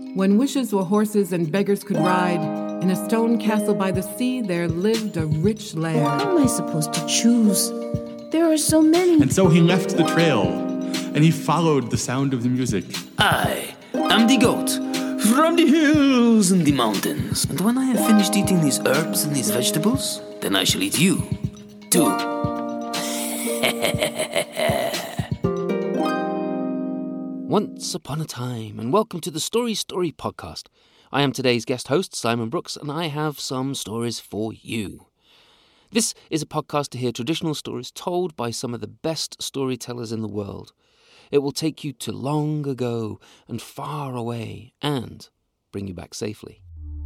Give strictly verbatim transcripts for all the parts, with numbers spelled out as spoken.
When wishes were horses and beggars could ride, in a stone castle by the sea there lived a rich laird. How am I supposed to choose? There are so many. And so he left the trail, and he followed the sound of the music. I am the goat from the hills and the mountains. And when I have finished eating these herbs and these vegetables, then I shall eat you, too. Once upon a time, and welcome to the Story Story podcast. I am today's guest host, Simon Brooks, and I have some stories for you. This is a podcast to hear traditional stories told by some of the best storytellers in the world. It will take you to long ago and far away and bring you back safely.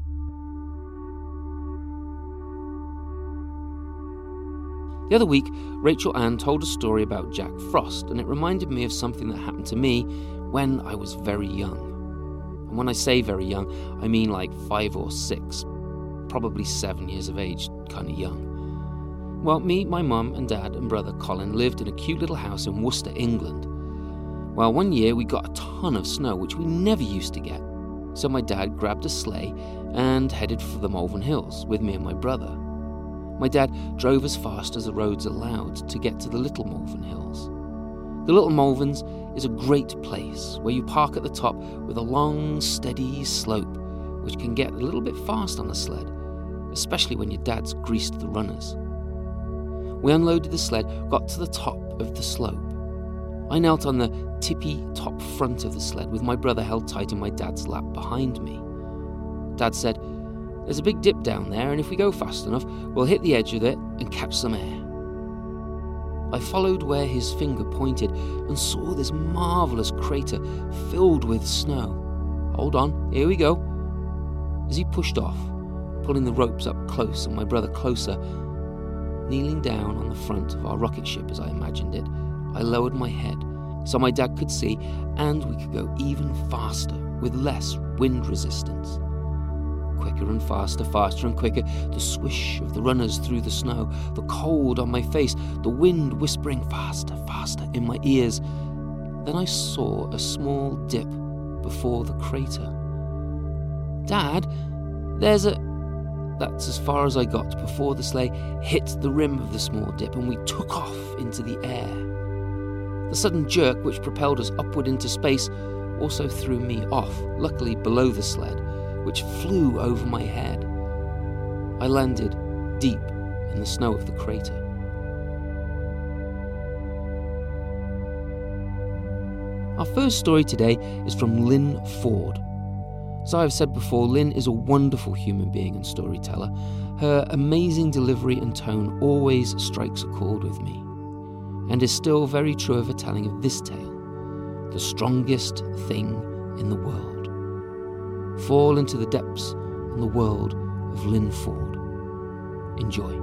The other week, Rachel Ann told a story about Jack Frost, and it reminded me of something that happened to me when I was very young. And when I say very young, I mean like five or six, probably seven years of age, kind of young. Well, me, my mum and dad and brother Colin lived in a cute little house in Worcester, England. Well, one year we got a ton of snow, which we never used to get. So my dad grabbed a sleigh and headed for the Malvern Hills with me and my brother. My dad drove as fast as the roads allowed to get to the Little Malvern Hills. The Little Malverns is a great place where you park at the top with a long, steady slope, which can get a little bit fast on a sled, especially when your dad's greased the runners. We unloaded the sled, got to the top of the slope. I knelt on the tippy top front of the sled with my brother held tight in my dad's lap behind me. Dad said, "There's a big dip down there, and if we go fast enough, we'll hit the edge of it and catch some air." I followed where his finger pointed and saw this marvellous crater filled with snow. "Hold on, here we go." As he pushed off, pulling the ropes up close and my brother closer, kneeling down on the front of our rocket ship as I imagined it, I lowered my head so my dad could see and we could go even faster with less wind resistance. Quicker and faster, faster and quicker, the swish of the runners through the snow, the cold on my face, the wind whispering faster, faster in my ears. Then I saw a small dip before the crater. "Dad, there's a..." That's as far as I got before the sleigh hit the rim of the small dip and we took off into the air. The sudden jerk which propelled us upward into space also threw me off, luckily below the sled, which flew over my head. I landed deep in the snow of the crater. Our first story today is from Lynn Ford. As I've said before, Lynn is a wonderful human being and storyteller. Her amazing delivery and tone always strikes a chord with me, and is still very true of her telling of this tale, The Strongest Thing in the World. Fall into the depths and the world of Lynn Ford. Enjoy.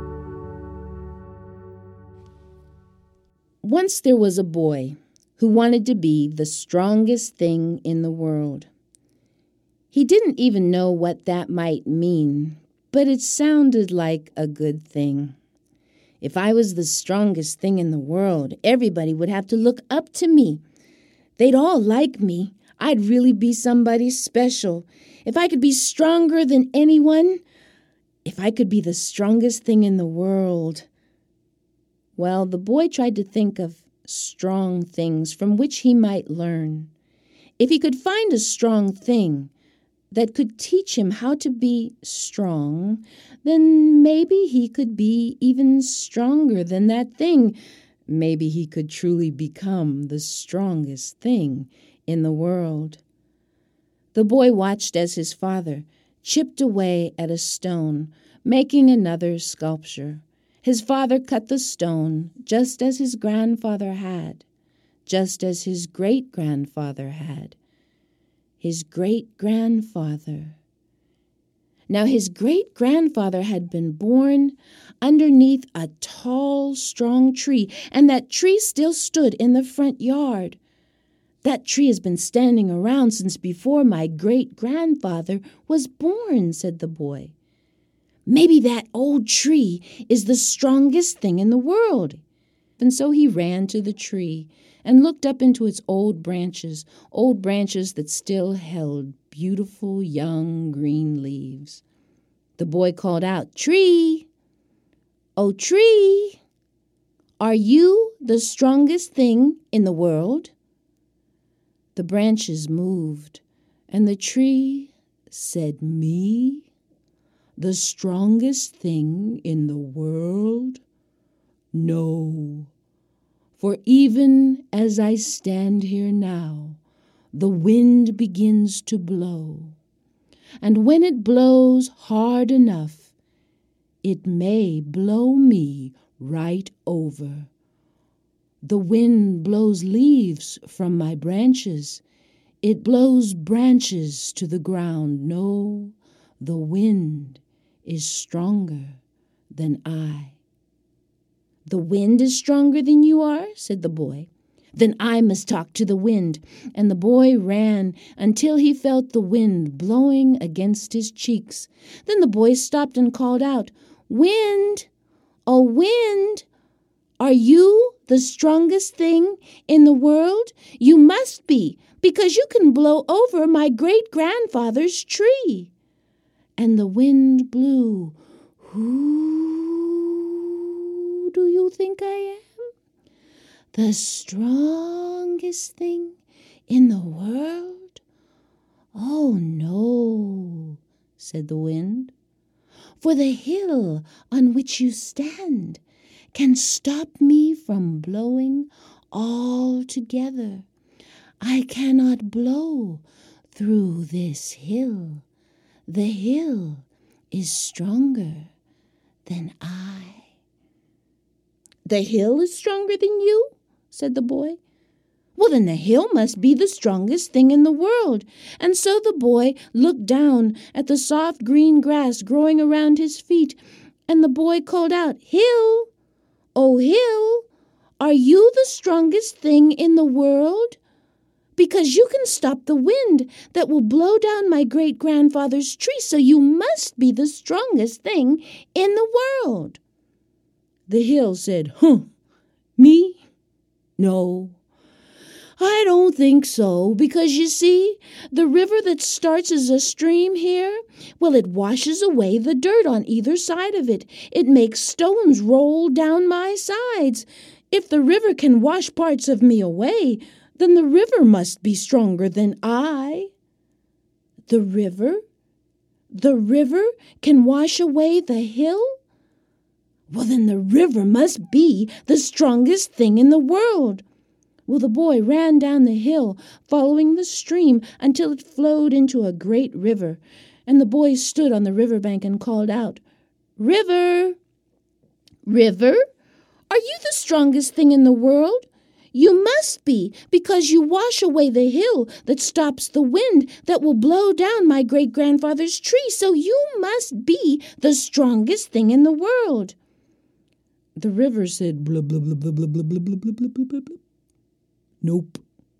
Once there was a boy who wanted to be the strongest thing in the world. He didn't even know what that might mean, but it sounded like a good thing. If I was the strongest thing in the world, everybody would have to look up to me. They'd all like me. I'd really be somebody special. If I could be stronger than anyone, if I could be the strongest thing in the world. Well, the boy tried to think of strong things from which he might learn. If he could find a strong thing that could teach him how to be strong, then maybe he could be even stronger than that thing. Maybe he could truly become the strongest thing in the world. The boy watched as his father chipped away at a stone, making another sculpture. His father cut the stone just as his grandfather had, just as his great-grandfather had. His great-grandfather. Now his great-grandfather had been born underneath a tall, strong tree, and that tree still stood in the front yard. That tree has been standing around since before my great-grandfather was born, said the boy. Maybe that old tree is the strongest thing in the world. And so he ran to the tree and looked up into its old branches, old branches that still held beautiful young green leaves. The boy called out, "Tree! Oh, tree! Are you the strongest thing in the world?" The branches moved, and the tree said, "Me? The strongest thing in the world? No, for even as I stand here now, the wind begins to blow, and when it blows hard enough, it may blow me right over. The wind blows leaves from my branches. It blows branches to the ground. No, the wind is stronger than I." "The wind is stronger than you are?" said the boy. "Then I must talk to the wind." And the boy ran until he felt the wind blowing against his cheeks. Then the boy stopped and called out, "Wind! Oh, wind! Are you the strongest thing in the world? You must be, because you can blow over my great-grandfather's tree." And the wind blew. "Who do you think I am? The strongest thing in the world? Oh, no," said the wind. "For the hill on which you stand can stop me from blowing altogether. I cannot blow through this hill. The hill is stronger than I." "The hill is stronger than you?" said the boy. "Well, then the hill must be the strongest thing in the world." And so the boy looked down at the soft green grass growing around his feet, and the boy called out, "Hill! Oh, hill! Are you the strongest thing in the world? Because you can stop the wind that will blow down my great-grandfather's tree, so you must be the strongest thing in the world." The hill said, "Huh, me? No, I don't think so, because you see, the river that starts as a stream here, well, it washes away the dirt on either side of it. It makes stones roll down my sides. If the river can wash parts of me away, then the river must be stronger than I." "The river? The river can wash away the hill? Well, then the river must be the strongest thing in the world." Well, the boy ran down the hill, following the stream until it flowed into a great river. And the boy stood on the riverbank and called out, "River! River, are you the strongest thing in the world? You must be, because you wash away the hill that stops the wind that will blow down my great-grandfather's tree, so you must be the strongest thing in the world." The river said, "Blah, blah, blah, blah, blah, blah, blah, blah, blah, blah, blah, blah. Nope.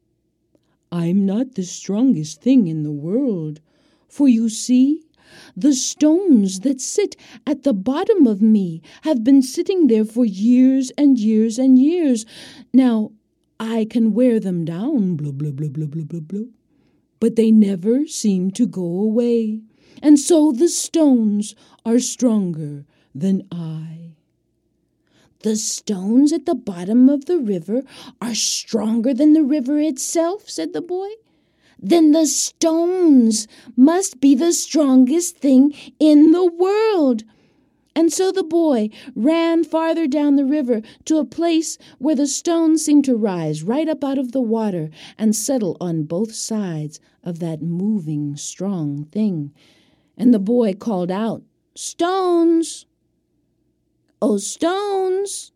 I'm not the strongest thing in the world, for you see, the stones that sit at the bottom of me have been sitting there for years and years and years. Now, I can wear them down, blah, blah, blah, blah, blah, blah, blah, but they never seem to go away, and so the stones are stronger than I." "The stones at the bottom of the river are stronger than the river itself," said the boy. "Then the stones must be the strongest thing in the world." And so the boy ran farther down the river to a place where the stones seemed to rise right up out of the water and settle on both sides of that moving, strong thing. And the boy called out, "Stones! Oh, stones!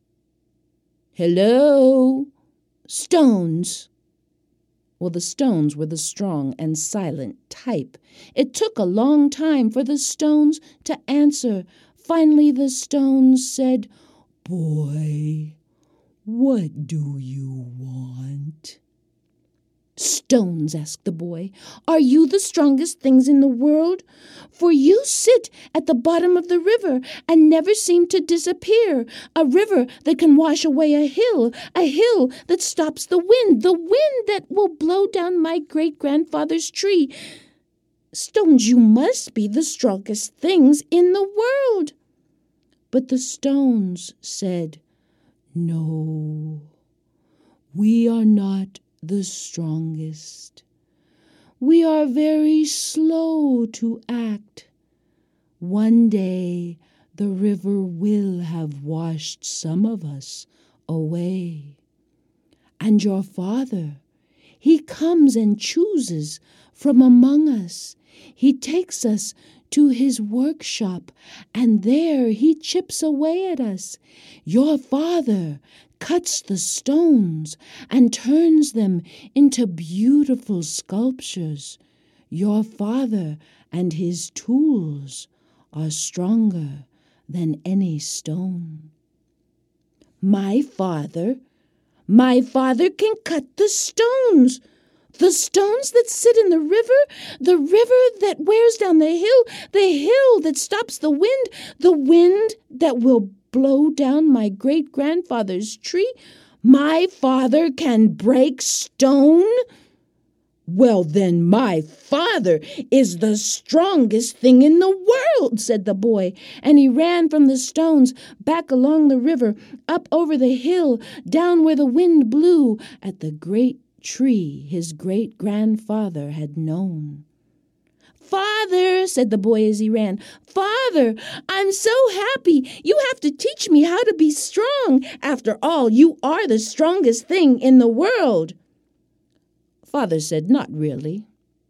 Hello, stones!" Well, the stones were the strong and silent type. It took a long time for the stones to answer. Finally, the stones said, "Boy, what do you want?" "Stop!" stones?" asked the boy. "Are you the strongest things in the world? For you sit at the bottom of the river and never seem to disappear. A river that can wash away a hill, a hill that stops the wind, the wind that will blow down my great-grandfather's tree. Stones, you must be the strongest things in the world." But the stones said, "No, we are not the strongest. We are very slow to act. One day the river will have washed some of us away. And your father, he comes and chooses from among us. He takes us to his workshop, and there he chips away at us. Your father cuts the stones and turns them into beautiful sculptures. Your father and his tools are stronger than any stone." My father, my father can cut the stones. The stones that sit in the river, the river that wears down the hill, the hill that stops the wind, the wind that will blow down my great-grandfather's tree. My father can break stone? "Well, then, my father is the strongest thing in the world," said the boy, and he ran from the stones, back along the river, up over the hill, down where the wind blew, at the great tree his great-grandfather had known. "Father," said the boy as he ran, "Father, I'm so happy. You have to teach me how to be strong. After all, you are the strongest thing in the world." Father said, "Not really."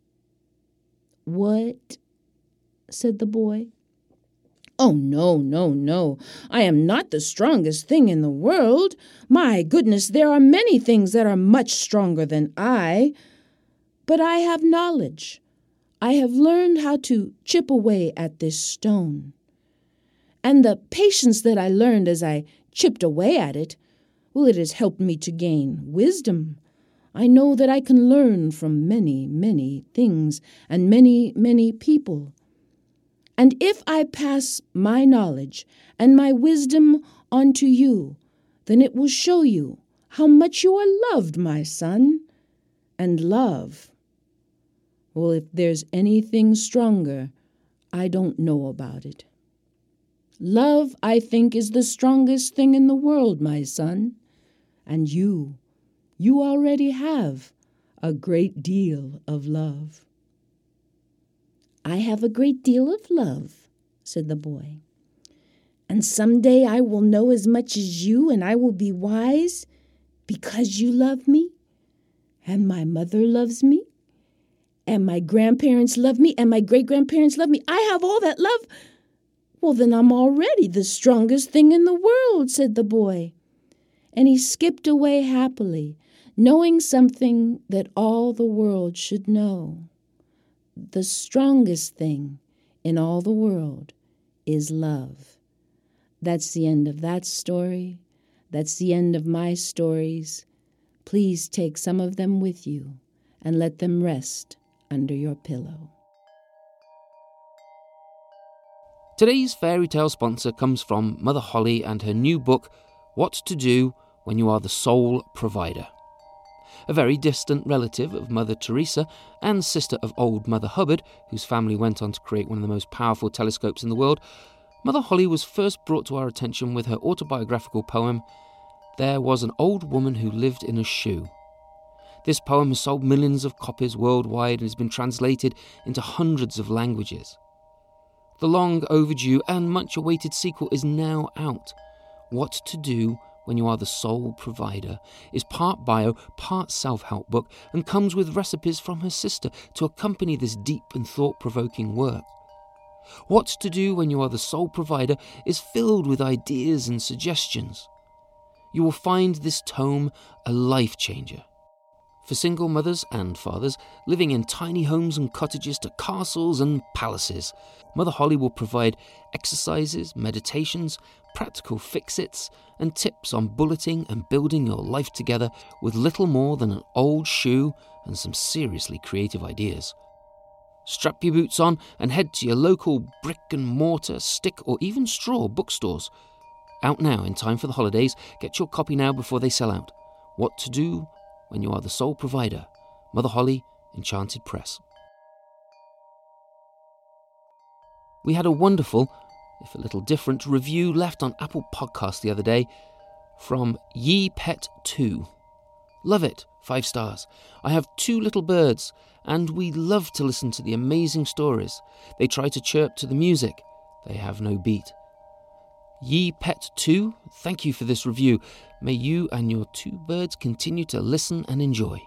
"What?" said the boy. "Oh, no, no, no. I am not the strongest thing in the world. My goodness, there are many things that are much stronger than I. But I have knowledge. I have learned how to chip away at this stone. And the patience that I learned as I chipped away at it, well, it has helped me to gain wisdom. I know that I can learn from many, many things and many, many people. And if I pass my knowledge and my wisdom on to you, then it will show you how much you are loved, my son. And love, well, if there's anything stronger, I don't know about it. Love, I think, is the strongest thing in the world, my son. And you, you already have a great deal of love." "I have a great deal of love," said the boy. "And someday I will know as much as you, and I will be wise because you love me, and my mother loves me, and my grandparents love me, and my great-grandparents love me. I have all that love. Well, then I'm already the strongest thing in the world," said the boy. And he skipped away happily, knowing something that all the world should know. The strongest thing in all the world is love. That's the end of that story. That's the end of my stories. Please take some of them with you and let them rest under your pillow. Today's fairy tale sponsor comes from Mother Holly and her new book, What to Do When You Are the Sole Provider. A very distant relative of Mother Teresa and sister of old Mother Hubbard, whose family went on to create one of the most powerful telescopes in the world, Mother Holly was first brought to our attention with her autobiographical poem, There Was an Old Woman Who Lived in a Shoe. This poem has sold millions of copies worldwide and has been translated into hundreds of languages. The long overdue and much awaited sequel is now out. What to Do When You Are the Sole Provider is part bio, part self-help book, and comes with recipes from her sister to accompany this deep and thought-provoking work. What to Do When You Are the Sole Provider is filled with ideas and suggestions. You will find this tome a life changer. For single mothers and fathers living in tiny homes and cottages to castles and palaces, Mother Holly will provide exercises, meditations, practical fix-its, and tips on bulleting and building your life together with little more than an old shoe and some seriously creative ideas. Strap your boots on and head to your local brick and mortar, stick or even straw bookstores. Out now in time for the holidays. Get your copy now before they sell out. What to do when you are the sole provider. Mother Holly, Enchanted Press. We had a wonderful, if a little different, review left on Apple Podcasts the other day from Ye Pet two. Love it, five stars. I have two little birds, and we love to listen to the amazing stories. They try to chirp to the music. They have no beat. Ye Pet two, thank you for this review. May you and your two birds continue to listen and enjoy.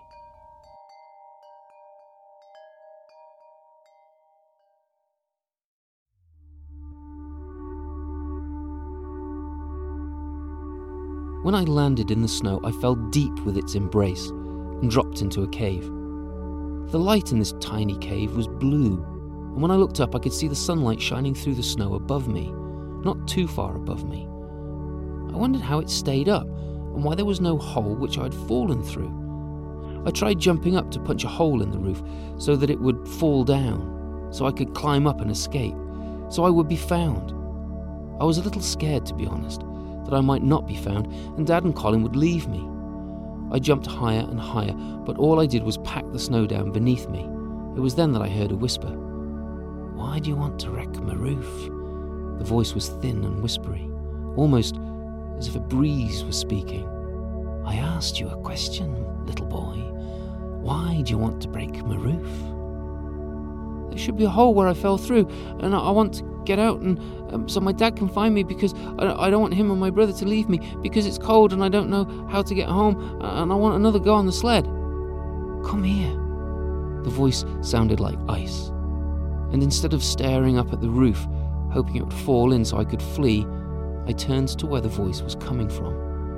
When I landed in the snow, I fell deep with its embrace and dropped into a cave. The light in this tiny cave was blue, and when I looked up I could see the sunlight shining through the snow above me, not too far above me. I wondered how it stayed up and why there was no hole which I had fallen through. I tried jumping up to punch a hole in the roof so that it would fall down, so I could climb up and escape, so I would be found. I was a little scared, to be honest, that I might not be found and Dad and Colin would leave me. I jumped higher and higher, but all I did was pack the snow down beneath me. It was then that I heard a whisper. "Why do you want to wreck my roof?" The voice was thin and whispery, almost as if a breeze was speaking. "I asked you a question, little boy. Why do you want to break my roof?" "There should be a hole where I fell through, and I, I want to get out and um, so my dad can find me, because I, I don't want him and my brother to leave me, because it's cold and I don't know how to get home, and I want another go on the sled." "Come here." The voice sounded like ice, and instead of staring up at the roof, hoping it would fall in so I could flee, I turned to where the voice was coming from.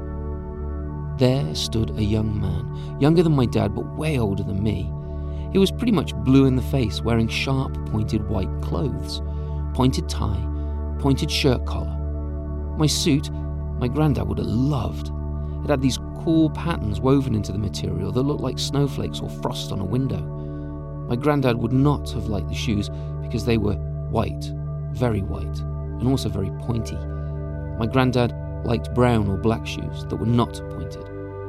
There stood a young man, younger than my dad but way older than me. He was pretty much blue in the face, wearing sharp, pointed white clothes, pointed tie, pointed shirt collar. My suit, my granddad would have loved. It had these cool patterns woven into the material that looked like snowflakes or frost on a window. My granddad would not have liked the shoes because they were white, very white, and also very pointy. My granddad liked brown or black shoes that were not pointed.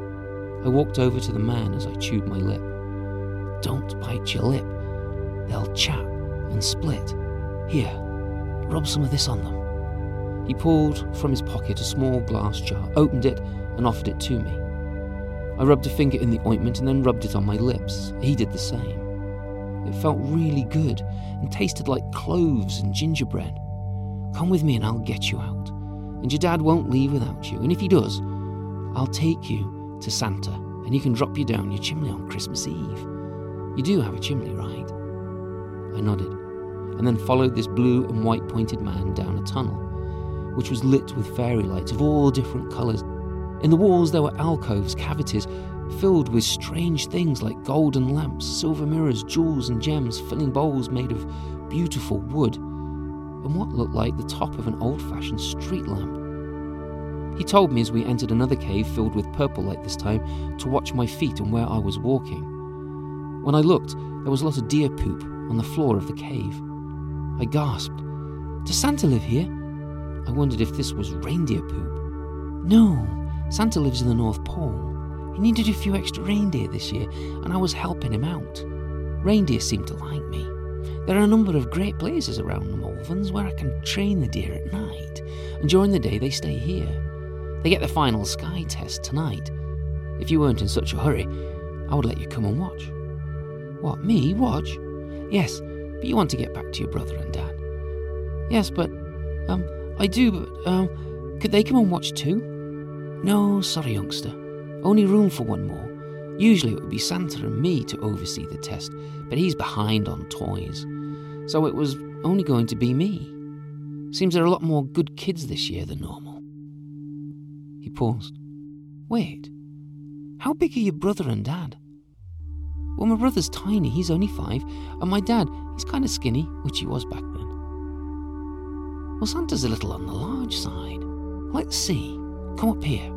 I walked over to the man as I chewed my lip. "Don't bite your lip. They'll chap and split. Here, rub some of this on them." He pulled from his pocket a small glass jar, opened it, and offered it to me. I rubbed a finger in the ointment and then rubbed it on my lips. He did the same. It felt really good and tasted like cloves and gingerbread. "Come with me and I'll get you out. And your dad won't leave without you. And if he does, I'll take you to Santa and he can drop you down your chimney on Christmas Eve. You do have a chimney, right?" I nodded, and then followed this blue and white pointed man down a tunnel, which was lit with fairy lights of all different colours. In the walls there were alcoves, cavities, filled with strange things like golden lamps, silver mirrors, jewels and gems, filling bowls made of beautiful wood, and what looked like the top of an old-fashioned street lamp. He told me as we entered another cave filled with purple light this time to watch my feet and where I was walking. When I looked, there was a lot of deer poop on the floor of the cave. I gasped. "Does Santa live here?" I wondered if this was reindeer poop. "No, Santa lives in the North Pole. He needed a few extra reindeer this year, and I was helping him out. Reindeer seem to like me. There are a number of great places around the Malverns where I can train the deer at night, and during the day they stay here. They get the final sky test tonight. If you weren't in such a hurry, I would let you come and watch." "What, me? Watch?" "Yes, but you want to get back to your brother and dad." "Yes, but, um, I do, but, um, could they come and watch too?" "No, sorry, youngster. Only room for one more. Usually it would be Santa and me to oversee the test, but he's behind on toys. So it was only going to be me. Seems there are a lot more good kids this year than normal." He paused. "Wait, how big are your brother and dad?" Well, my brother's tiny, he's only five, and my dad, he's kind of skinny, which he was back then. Well, Santa's a little on the large side. Let's see. Come up here.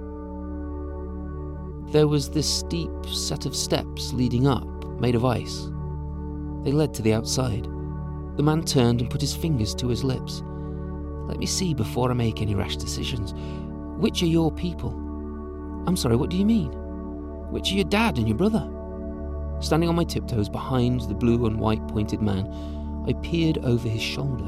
There was this steep set of steps leading up, made of ice. They led to the outside. The man turned and put his fingers to his lips. Let me see before I make any rash decisions. Which are your people? I'm sorry, what do you mean? Which are your dad and your brother? Standing on my tiptoes behind the blue and white pointed man, I peered over his shoulder.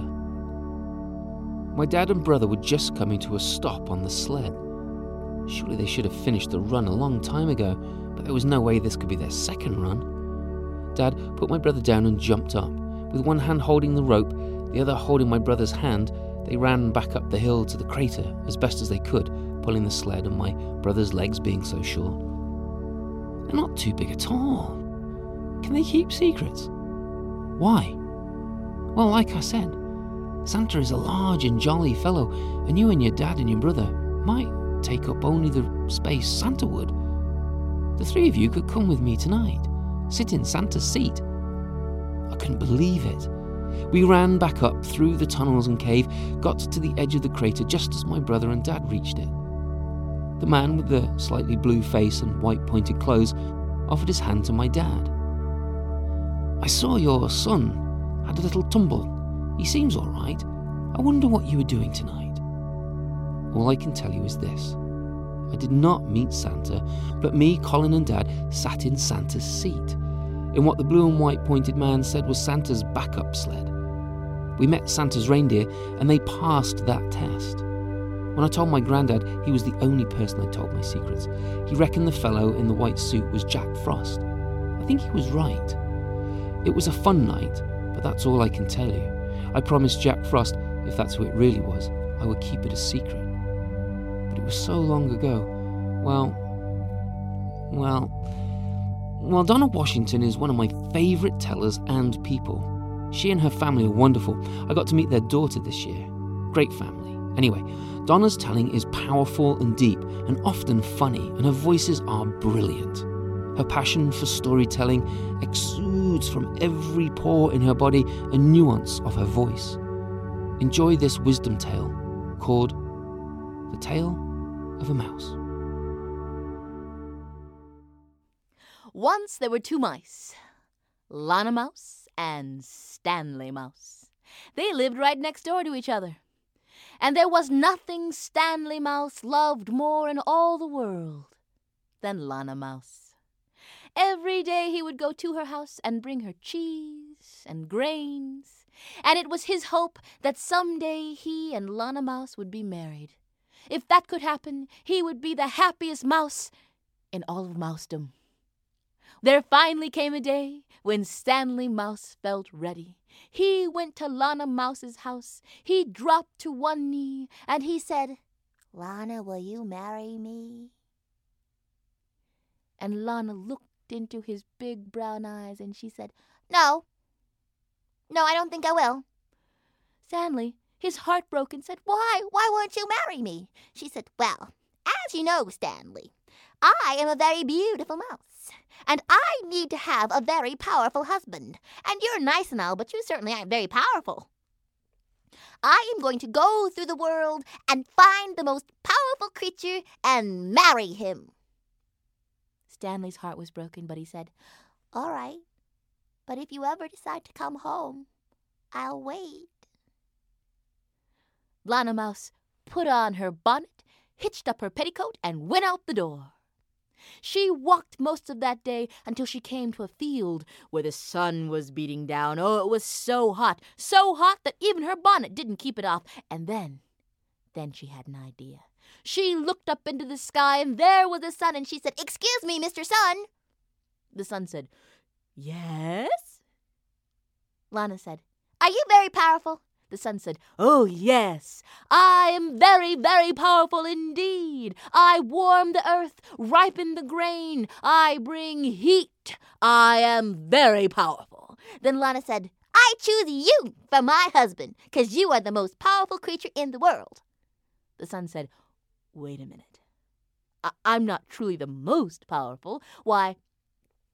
My dad and brother were just coming to a stop on the sled. Surely they should have finished the run a long time ago, but there was no way this could be their second run. Dad put my brother down and jumped up. With one hand holding the rope, the other holding my brother's hand, they ran back up the hill to the crater as best as they could, pulling the sled and my brother's legs being so short. They're not too big at all. Can they keep secrets? Why? Well, like I said, Santa is a large and jolly fellow, and you and your dad and your brother might take up only the space Santa would. The three of you could come with me tonight, sit in Santa's seat. I couldn't believe it. We ran back up through the tunnels and cave, got to the edge of the crater just as my brother and dad reached it. The man with the slightly blue face and white pointed clothes offered his hand to my dad. I saw your son had a little tumble. He seems all right. I wonder what you were doing tonight. All I can tell you is this. I did not meet Santa, but me, Colin and Dad sat in Santa's seat, in what the blue and white pointed man said was Santa's backup sled. We met Santa's reindeer and they passed that test. When I told my granddad, he was the only person I told my secrets. He reckoned the fellow in the white suit was Jack Frost. I think he was right. It was a fun night, but that's all I can tell you. I promised Jack Frost, if that's who it really was, I would keep it a secret. But it was so long ago. Well, well, well, Donna Washington is one of my favourite tellers and people. She and her family are wonderful. I got to meet their daughter this year. Great family. Anyway, Donna's telling is powerful and deep and often funny, and her voices are brilliant. Her passion for storytelling exudes from every pore in her body and nuance of her voice. Enjoy this wisdom tale called The Tale of a Mouse. Once there were two mice, Lana Mouse and Stanley Mouse. They lived right next door to each other. And there was nothing Stanley Mouse loved more in all the world than Lana Mouse. Every day he would go to her house and bring her cheese and grains, and it was his hope that someday he and Lana Mouse would be married. If that could happen, he would be the happiest mouse in all of mousedom. There finally came a day when Stanley Mouse felt ready. He went to Lana Mouse's house. He dropped to one knee, and he said, "Lana, will you marry me?" And Lana looked into his big brown eyes, and she said, "No. No, I don't think I will." Stanley, his heart broken, said, Why? Why won't you marry me?" She said, "Well, as you know, Stanley, I am a very beautiful mouse, and I need to have a very powerful husband. And you're nice and all, but you certainly aren't very powerful. I am going to go through the world and find the most powerful creature and marry him." Stanley's heart was broken, but he said, "All right, but if you ever decide to come home, I'll wait." Lana Mouse put on her bonnet, hitched up her petticoat, and went out the door. She walked most of that day until she came to a field where the sun was beating down. Oh, it was so hot, so hot that even her bonnet didn't keep it off. And then, then she had an idea. She looked up into the sky, and there was the sun, and she said, "Excuse me, Mister Sun." The sun said, "Yes?" Lana said, "Are you very powerful?" The sun said, "Oh, yes, I am very, very powerful indeed. I warm the earth, ripen the grain. I bring heat. I am very powerful." Then Lana said, "I choose you for my husband, because you are the most powerful creature in the world." The sun said, "Wait a minute. I- I'm not truly the most powerful. Why,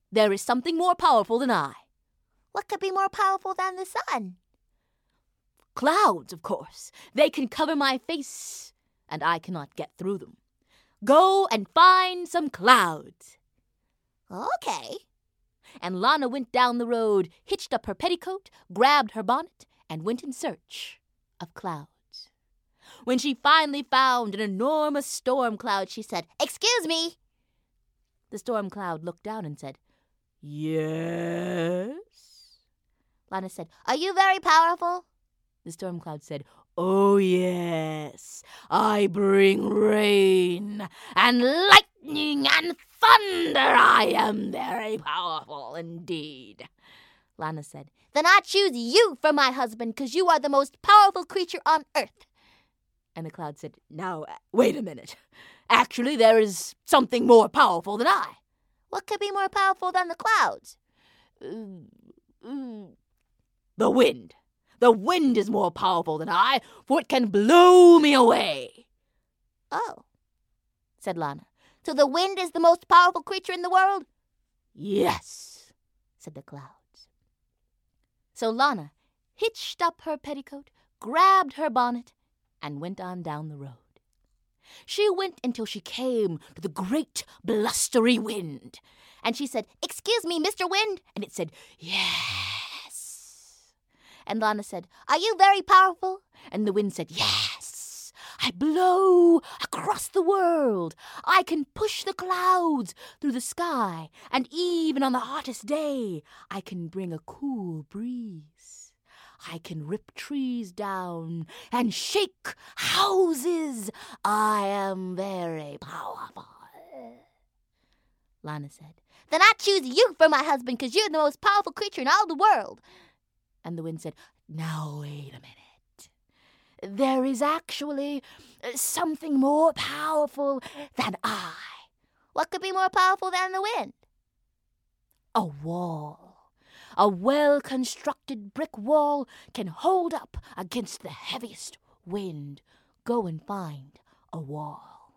there is something more powerful than I. What could be more powerful than the sun? Clouds, of course. They can cover my face, and I cannot get through them. Go and find some clouds. Okay. And Lana went down the road, hitched up her petticoat, grabbed her bonnet, and went in search of clouds. When she finally found an enormous storm cloud, she said, "Excuse me." The storm cloud looked down and said, "Yes." Lana said, "Are you very powerful?" The storm cloud said, "Oh, yes, I bring rain and lightning and thunder. I am very powerful indeed." Lana said, "Then I choose you for my husband, because you are the most powerful creature on earth." And the cloud said, "Now, wait a minute. Actually, there is something more powerful than I." "What could be more powerful than the clouds?" Uh, uh, the wind. The wind is more powerful than I, for it can blow me away." "Oh," said Lana. "So the wind is the most powerful creature in the world?" "Yes," said the clouds. So Lana hitched up her petticoat, grabbed her bonnet, and went on down the road. She went until she came to the great blustery wind. And she said, "Excuse me, Mister Wind." And it said, "Yes." And Lana said, "Are you very powerful?" And the wind said, "Yes. I blow across the world. I can push the clouds through the sky. And even on the hottest day, I can bring a cool breeze. I can rip trees down and shake houses. I am very powerful." Lana said, "Then I choose you for my husband, because you're the most powerful creature in all the world." And the wind said, "Now wait a minute. There is actually something more powerful than I." "What could be more powerful than the wind?" "A wall. A well-constructed brick wall can hold up against the heaviest wind. Go and find a wall."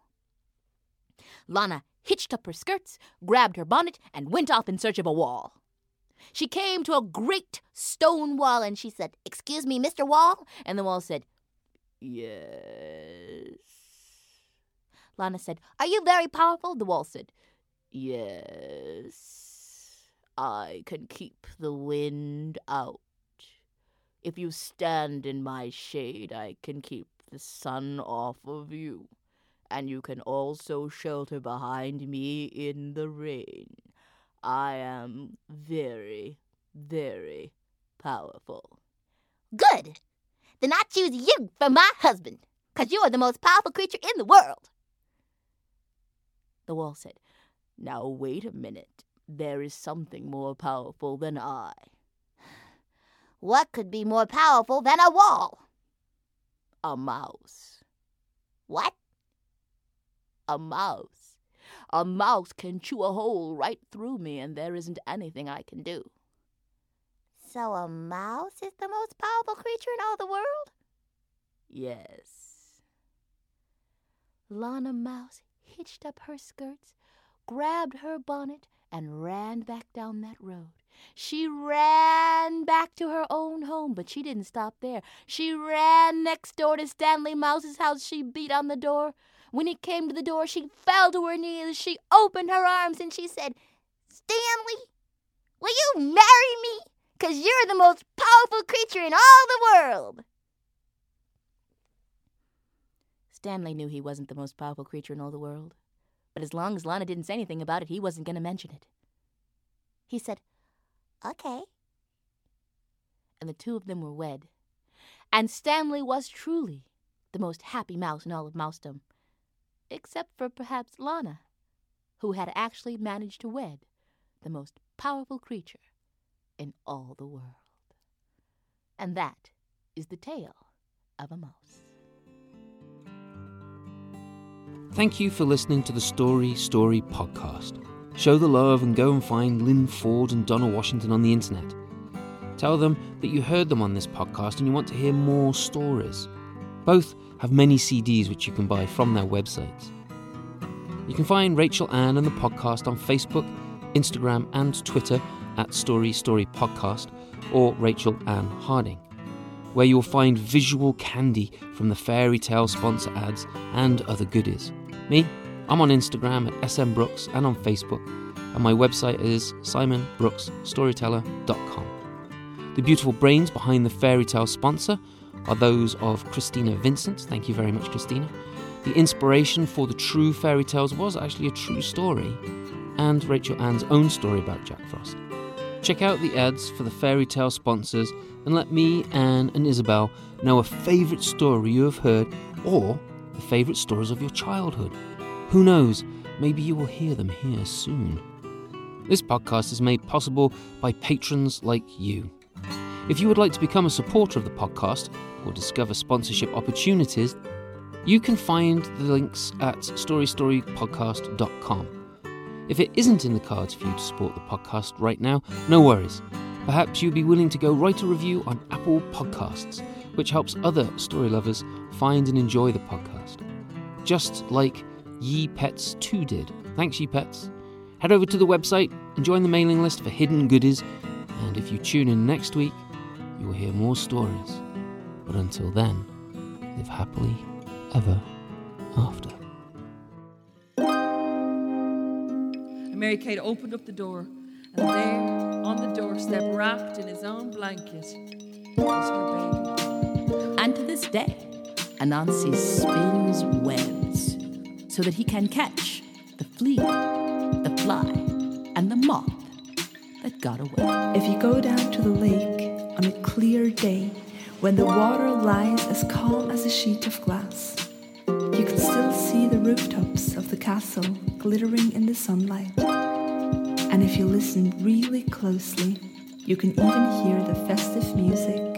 Lana hitched up her skirts, grabbed her bonnet, and went off in search of a wall. She came to a great stone wall, and she said, "Excuse me, Mister Wall?" And the wall said, "Yes." Lana said, "Are you very powerful?" The wall said, "Yes. I can keep the wind out. If you stand in my shade, I can keep the sun off of you. And you can also shelter behind me in the rain. I am very, very powerful." "Good. Then I choose you for my husband, because you are the most powerful creature in the world." The wall said, "Now wait a minute. There is something more powerful than I." "What could be more powerful than a wall?" "A mouse." "What?" "A mouse. A mouse can chew a hole right through me, and there isn't anything I can do." "So a mouse is the most powerful creature in all the world?" "Yes." Lana Mouse hitched up her skirts, grabbed her bonnet, and ran back down that road. She ran back to her own home, but she didn't stop there. She ran next door to Stanley Mouse's house. She beat on the door. When he came to the door, she fell to her knees. She opened her arms and she said, "Stanley, will you marry me? Because you're the most powerful creature in all the world." Stanley knew he wasn't the most powerful creature in all the world. But as long as Lana didn't say anything about it, he wasn't going to mention it. He said, "Okay." And the two of them were wed. And Stanley was truly the most happy mouse in all of mousedom, except for perhaps Lana, who had actually managed to wed the most powerful creature in all the world. And that is the tale of a mouse. Thank you for listening to the Story Story podcast. Show the love and go and find Lynn Ford and Donna Washington on the internet. Tell them that you heard them on this podcast and you want to hear more stories. Both have many C Ds which you can buy from their websites. You can find Rachel Ann and the podcast on Facebook, Instagram and Twitter at Story Story Podcast, or Rachel Ann Harding, where you'll find visual candy from the fairy tale sponsor ads and other goodies. Me, I'm on Instagram at S M Brooks and on Facebook, and my website is simon brooks storyteller dot com. The beautiful brains behind the fairy tale sponsor are those of Christina Vincent. Thank you very much, Christina. The inspiration for the true fairy tales was actually a true story, and Rachel Ann's own story about Jack Frost. Check out the ads for the fairy tale sponsors and let me, Anne and Isabel know a favourite story you have heard, or the favourite stories of your childhood. Who knows, maybe you will hear them here soon. This podcast is made possible by patrons like you. If you would like to become a supporter of the podcast or discover sponsorship opportunities, you can find the links at story story podcast dot com. If it isn't in the cards for you to support the podcast right now, no worries. Perhaps you'd be willing to go write a review on Apple Podcasts, which helps other story lovers find and enjoy the podcast. Just like Ye Pets two did. Thanks, Ye Pets. Head over to the website and join the mailing list for hidden goodies. And if you tune in next week, you will hear more stories. But until then, live happily ever after. Mary Kate opened up the door, and there, on the doorstep, wrapped in his own blanket, was her baby. And to this day, Anansi spins webs so that he can catch the flea, the fly, and the moth that got away. If you go down to the lake on a clear day, when the water lies as calm as a sheet of glass, you can still see the rooftops of the castle glittering in the sunlight. And if you listen really closely, you can even hear the festive music